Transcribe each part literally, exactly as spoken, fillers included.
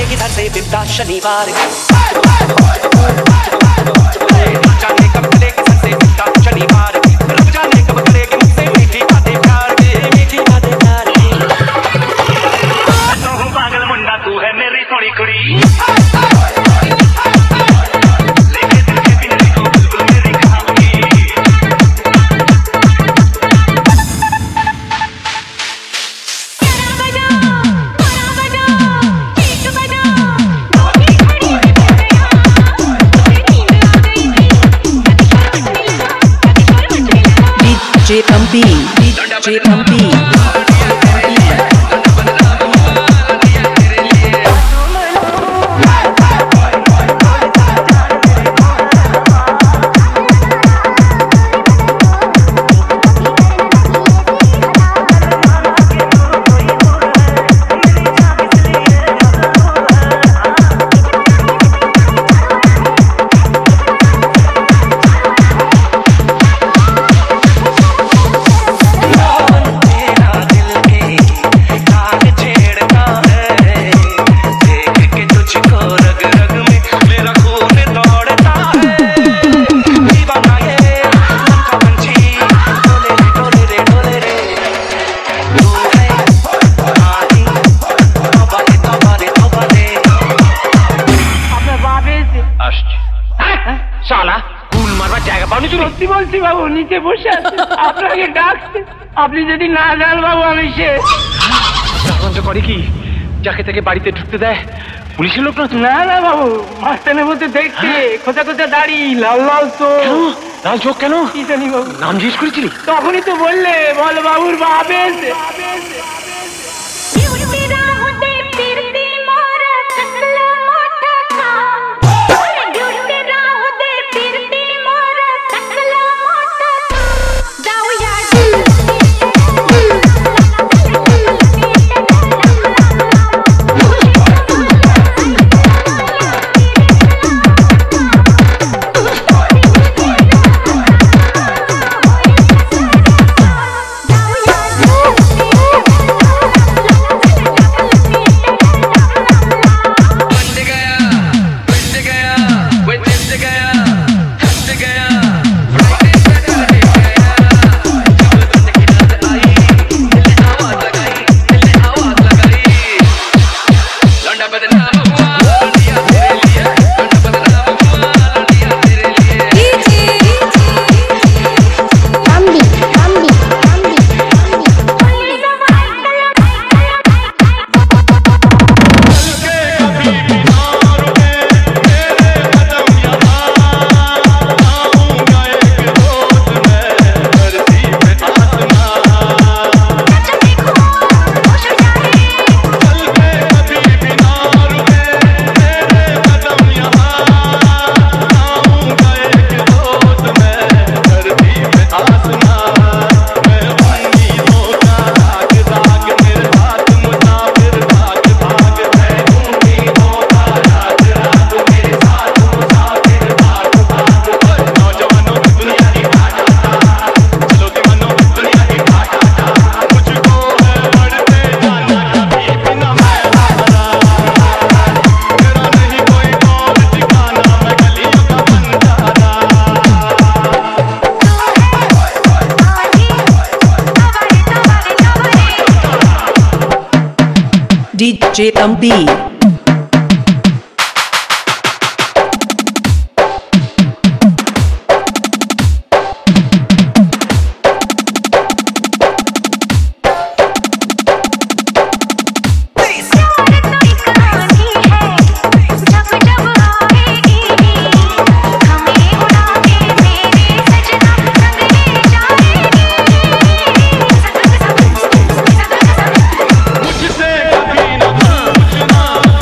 चलेगी धर से बिंदा शनिवार जाने कब चलेगी धर से बिंदा शनिवार रुक जाने कब करेगी मुझसे मीठी बातें प्यार की मीठी बातें प्यार की तो हूँ पागल मुंडा तू है मेरी थोड़ी कुड़ी D J Ambi, D J Ambi. বলছি বাবু নিচে বসে আছে আপনাকে ডাকছে আপনি যদি না যান বাবু আমি শেষ সাহায্য করে কি যাকে তাকে বাড়িতে ঢুকতে দেয় পুলিশের লোক না না না বাবু মাস্টারের মধ্যে দেখছি খোঁচা খোঁচা দাড়ি লাল লাল তো লাল চোখ কেন কি জানি বাবু নাম জিজ্ঞেস করেছিলি তখনই তো বললে বল বাবুর বাপ এসে D J Ambi. मुझसे कभी न पूछना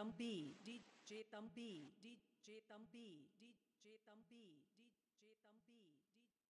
Tampi, D J Tampi.